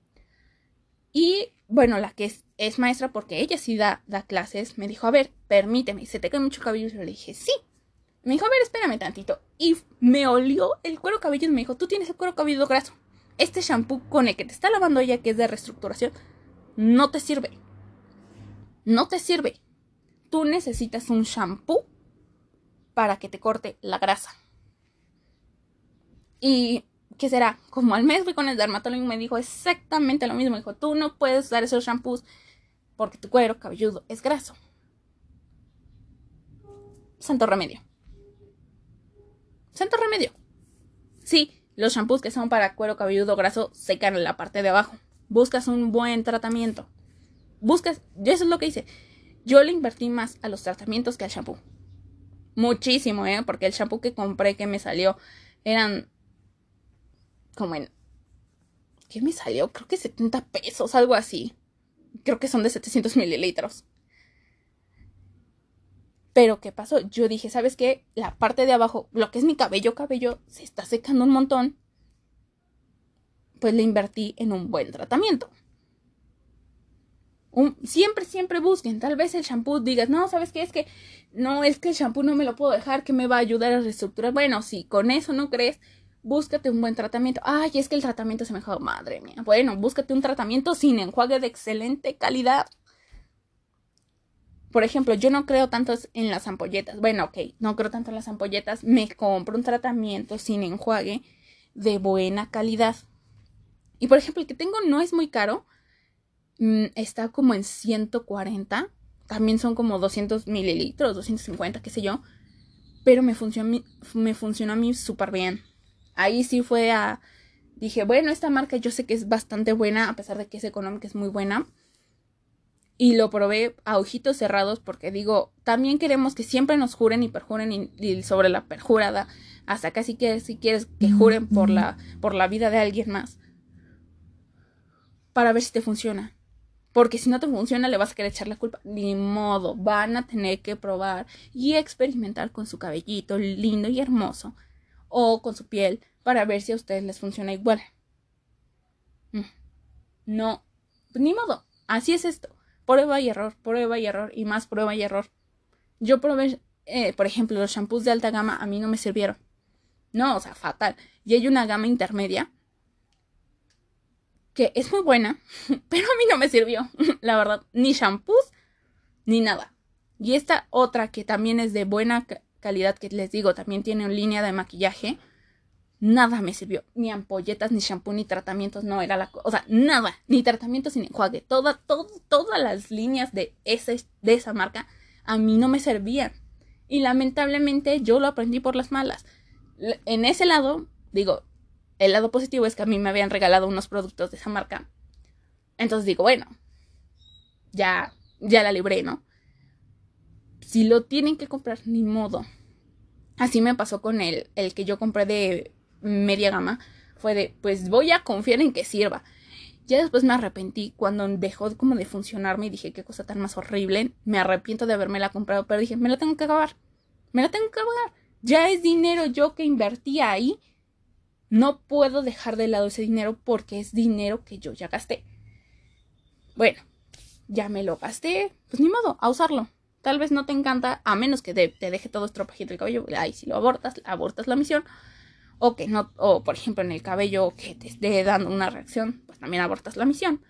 S1: Y bueno, la que es maestra, porque ella sí da clases, me dijo, a ver, permíteme, ¿se te cae mucho cabello? Y yo le dije, sí. Me dijo, a ver, espérame tantito. Y me olió el cuero cabelludo y me dijo, tú tienes el cuero cabelludo graso. Este shampoo con el que te está lavando ella, que es de reestructuración, no te sirve. No te sirve. Tú necesitas un shampoo para que te corte la grasa. Y, ¿qué será? Como al mes fui con el dermatólogo y me dijo exactamente lo mismo. Me dijo, tú no puedes usar esos shampoos porque tu cuero cabelludo es graso. Santo remedio. Santo remedio. Sí, los shampoos que son para cuero cabelludo graso secan en la parte de abajo. Buscas un buen tratamiento. Eso es lo que hice. Yo le invertí más a los tratamientos que al shampoo. Muchísimo, porque el shampoo que compré que me salió Eran como en... ¿Qué me salió? Creo que 70 pesos, algo así. Creo que son de 700 mililitros. Pero ¿qué pasó? Yo dije, ¿sabes qué? La parte de abajo, lo que es mi cabello, se está secando un montón. Pues le invertí en un buen tratamiento. Siempre busquen. Tal vez el shampoo digas, no, ¿sabes qué? Es que el shampoo no me lo puedo dejar, que me va a ayudar a reestructurar. Bueno, si con eso no crees, búscate un buen tratamiento. Ay, es que el tratamiento se me dejó, madre mía. Bueno, búscate un tratamiento sin enjuague de excelente calidad. Por ejemplo, yo no creo tanto en las ampolletas. Bueno, ok, no creo tanto en las ampolletas. Me compro un tratamiento sin enjuague de buena calidad. Y por ejemplo, el que tengo no es muy caro. Está como en 140. También son como 200 mililitros, 250, qué sé yo. Pero me funcionó a mí súper bien. Ahí sí dije, bueno, esta marca yo sé que es bastante buena, a pesar de que es económica, es muy buena. Y lo probé a ojitos cerrados porque digo, también queremos que siempre nos juren y perjuren y sobre la perjurada, hasta casi que si quieres que juren por la vida de alguien más, para ver si te funciona. Porque si no te funciona le vas a querer echar la culpa. Ni modo, van a tener que probar y experimentar con su cabellito lindo y hermoso o con su piel para ver si a ustedes les funciona igual. No, ni modo, así es esto. Prueba y error y más prueba y error. Yo probé, por ejemplo, los shampoos de alta gama a mí no me sirvieron. No, o sea, fatal. Y hay una gama intermedia que es muy buena, pero a mí no me sirvió, la verdad. Ni shampoos, ni nada. Y esta otra que también es de buena calidad, que les digo, también tiene una línea de maquillaje, nada me sirvió. Ni ampolletas, ni shampoo, ni tratamientos, no era la cosa. O sea, nada. Ni tratamientos ni enjuague. Todas las líneas de esa marca a mí no me servían. Y lamentablemente yo lo aprendí por las malas. En ese lado, digo, el lado positivo es que a mí me habían regalado unos productos de esa marca. Entonces digo, bueno, ya la libré, ¿no? Si lo tienen que comprar, ni modo. Así me pasó con el que yo compré de media gama. Fue de, pues voy a confiar en que sirva. Ya después me arrepentí cuando dejó como de funcionarme y dije, qué cosa tan más horrible. Me arrepiento de haberme la comprado, pero dije, me la tengo que acabar. Ya es dinero yo que invertí ahí. No puedo dejar de lado ese dinero porque es dinero que yo ya gasté. Bueno, ya me lo gasté, pues ni modo, a usarlo. Tal vez no te encanta, a menos que te deje todo estropajito el cabello. Ahí si lo abortas la misión. O que no, o por ejemplo en el cabello que te esté dando una reacción, pues también abortas la misión.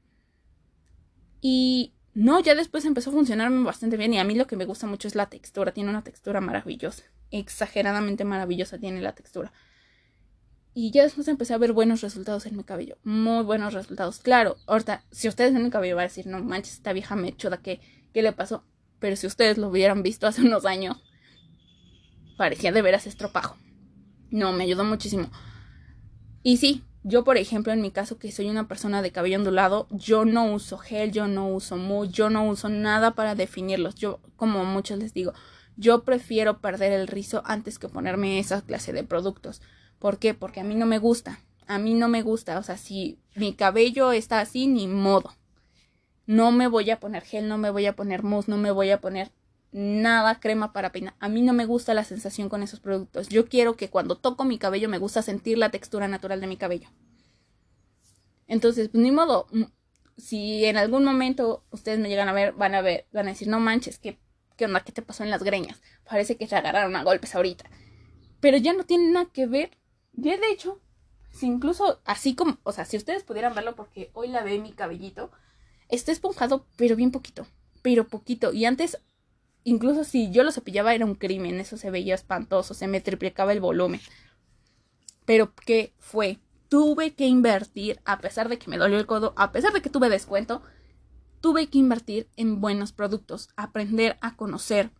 S1: Y no, ya después empezó a funcionarme bastante bien. Y a mí lo que me gusta mucho es la textura. Tiene una textura maravillosa. Exageradamente maravillosa tiene la textura. Y ya después empecé a ver buenos resultados en mi cabello. Muy buenos resultados. Claro, ahorita, si ustedes ven mi cabello van a decir, no manches, esta vieja mechuda, ¿qué le pasó? Pero si ustedes lo hubieran visto hace unos años, parecía de veras estropajo. No, me ayudó muchísimo. Y sí, yo por ejemplo, en mi caso, que soy una persona de cabello ondulado, yo no uso gel, yo no uso mousse, yo no uso nada para definirlos. Yo, como muchos les digo, yo prefiero perder el rizo antes que ponerme esa clase de productos. ¿Por qué? Porque a mí no me gusta. A mí no me gusta. O sea, si mi cabello está así, ni modo. No me voy a poner gel, no me voy a poner mousse, no me voy a poner nada crema para peinar. A mí no me gusta la sensación con esos productos. Yo quiero que cuando toco mi cabello me gusta sentir la textura natural de mi cabello. Entonces, pues ni modo. Si en algún momento ustedes me llegan a ver, van a decir, no manches, ¿qué onda? ¿Qué te pasó en las greñas? Parece que te agarraron a golpes ahorita. Pero ya no tiene nada que ver. Ya de hecho, si incluso así como, o sea, si ustedes pudieran verlo, porque hoy lavé mi cabellito, está esponjado, pero bien poquito. Pero poquito. Y antes, incluso si yo lo cepillaba era un crimen. Eso se veía espantoso. Se me triplicaba el volumen. Pero ¿qué fue? Tuve que invertir, a pesar de que me dolió el codo, a pesar de que tuve descuento, tuve que invertir en buenos productos. Aprender a conocerme.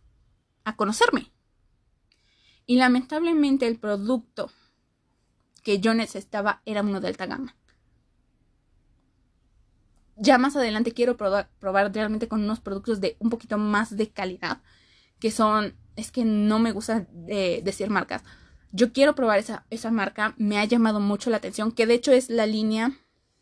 S1: Y lamentablemente el producto que yo necesitaba era uno de alta gama. Ya más adelante quiero probar realmente con unos productos de un poquito más de calidad, que son, es que no me gusta decir marcas, Yo quiero probar esa marca, me ha llamado mucho la atención, que de hecho es la línea,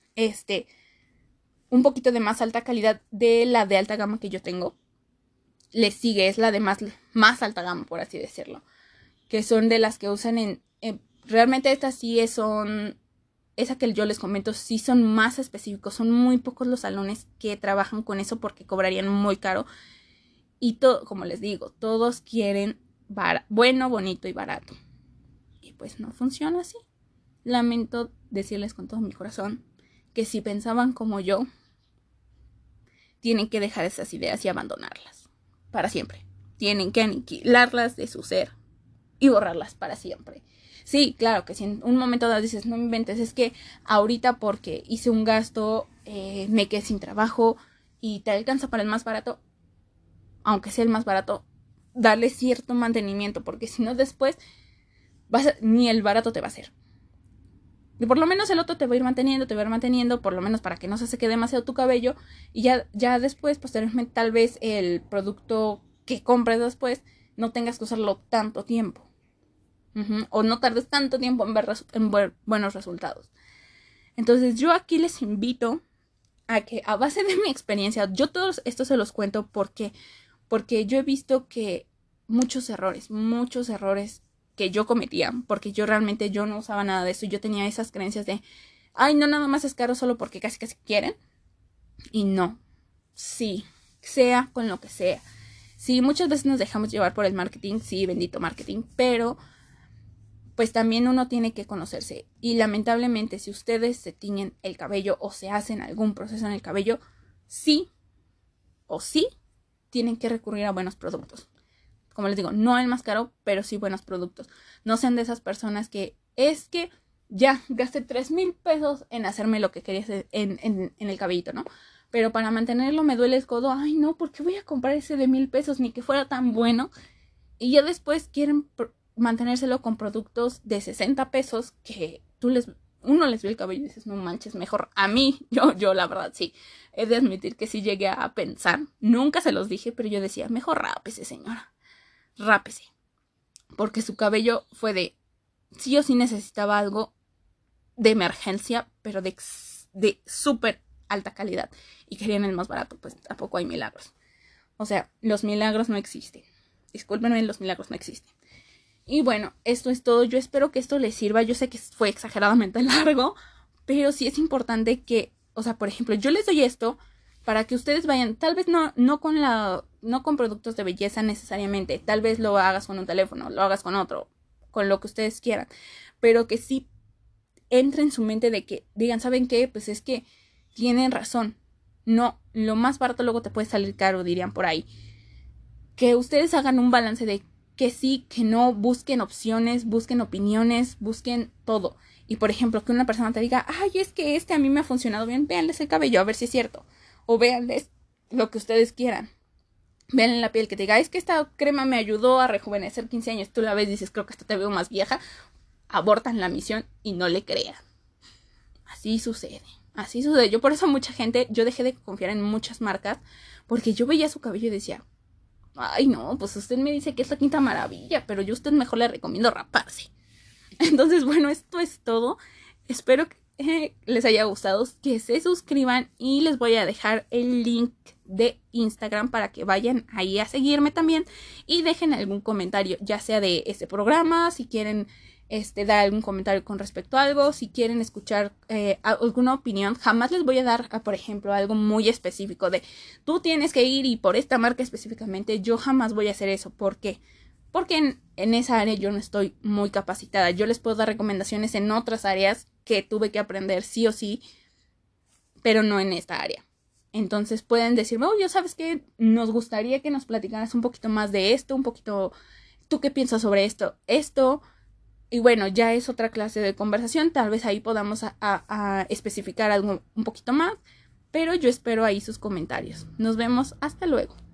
S1: un poquito de más alta calidad de la de alta gama que yo tengo. Le sigue, es la de más alta gama, por así decirlo. Que son de las que usan realmente estas sí son... Esa que yo les comento, sí son más específicos. Son muy pocos los salones que trabajan con eso porque cobrarían muy caro. Y como les digo, todos quieren bueno, bonito y barato. Y pues no funciona así. Lamento decirles con todo mi corazón que si pensaban como yo, tienen que dejar esas ideas y abandonarlas para siempre. Tienen que aniquilarlas de su ser y borrarlas para siempre. Sí, claro que si en un momento dado dices, no me inventes, es que ahorita porque hice un gasto, me quedé sin trabajo y te alcanza para el más barato, aunque sea el más barato, darle cierto mantenimiento, porque si no después ni el barato te va a hacer. Y por lo menos el otro te va a ir manteniendo, por lo menos para que no se seque demasiado tu cabello. Y ya después, posteriormente, tal vez el producto que compres después no tengas que usarlo tanto tiempo. O no tardes tanto tiempo en ver buenos resultados. Entonces yo aquí les invito a que a base de mi experiencia, yo todos esto se los cuento porque yo he visto que muchos errores que yo cometía, porque yo realmente no usaba nada de eso, yo tenía esas creencias de, ay, no, nada más es caro solo porque casi quieren, y no, sí, sea con lo que sea, sí, muchas veces nos dejamos llevar por el marketing, sí, bendito marketing, pero pues también uno tiene que conocerse, y lamentablemente si ustedes se tiñen el cabello o se hacen algún proceso en el cabello, sí tienen que recurrir a buenos productos. Como les digo, no el más caro, pero sí buenos productos. No sean de esas personas que es que ya gasté 3,000 pesos en hacerme lo que quería hacer en el cabellito, ¿no? Pero para mantenerlo me duele el codo. Ay, no, ¿por qué voy a comprar ese de 1,000 pesos? Ni que fuera tan bueno. Y ya después quieren mantenérselo con productos de 60 pesos que uno les ve el cabello y dices, no manches, mejor a mí, yo la verdad sí, he de admitir que sí llegué a pensar, nunca se los dije, pero yo decía, mejor rápese señora, rápese, porque su cabello fue de, sí o sí necesitaba algo de emergencia, pero de súper alta calidad, y querían el más barato, pues tampoco hay milagros, o sea, los milagros no existen, discúlpenme, los milagros no existen. Y bueno, esto es todo. Yo espero que esto les sirva. Yo sé que fue exageradamente largo, pero sí es importante que, o sea, por ejemplo, yo les doy esto para que ustedes vayan, tal vez no con productos de belleza necesariamente, tal vez lo hagas con un teléfono, lo hagas con otro, con lo que ustedes quieran, pero que sí entre en su mente de que digan, ¿saben qué? Pues es que tienen razón. No, lo más barato luego te puede salir caro, dirían por ahí. Que ustedes hagan un balance de que sí, que no, busquen opciones, busquen opiniones, busquen todo. Y por ejemplo, que una persona te diga, ay, es que a mí me ha funcionado bien, véanles el cabello, a ver si es cierto. O véanles lo que ustedes quieran. Véanle la piel, que te diga, es que esta crema me ayudó a rejuvenecer 15 años. Tú la ves y dices, creo que hasta te veo más vieja. Abortan la misión y no le crean. Así sucede. Yo por eso mucha gente, yo dejé de confiar en muchas marcas, porque yo veía su cabello y decía, ay, no, pues usted me dice que es la quinta maravilla, pero yo a usted mejor le recomiendo raparse. Entonces, bueno, esto es todo. Espero que les haya gustado, que se suscriban y les voy a dejar el link de Instagram para que vayan ahí a seguirme también y dejen algún comentario, ya sea de este programa, si quieren dar algún comentario con respecto a algo, si quieren escuchar alguna opinión. Jamás les voy a dar, por ejemplo, algo muy específico de tú tienes que ir y por esta marca específicamente. Yo jamás voy a hacer eso. ¿Por qué? Porque en esa área yo no estoy muy capacitada. Yo les puedo dar recomendaciones en otras áreas que tuve que aprender sí o sí, pero no en esta área. Entonces pueden decirme, oye, ¿sabes qué? Nos gustaría que nos platicaras un poquito más de esto, un poquito, ¿tú qué piensas sobre esto? Y bueno, ya es otra clase de conversación. Tal vez ahí podamos a especificar algo un poquito más. Pero yo espero ahí sus comentarios. Nos vemos. Hasta luego.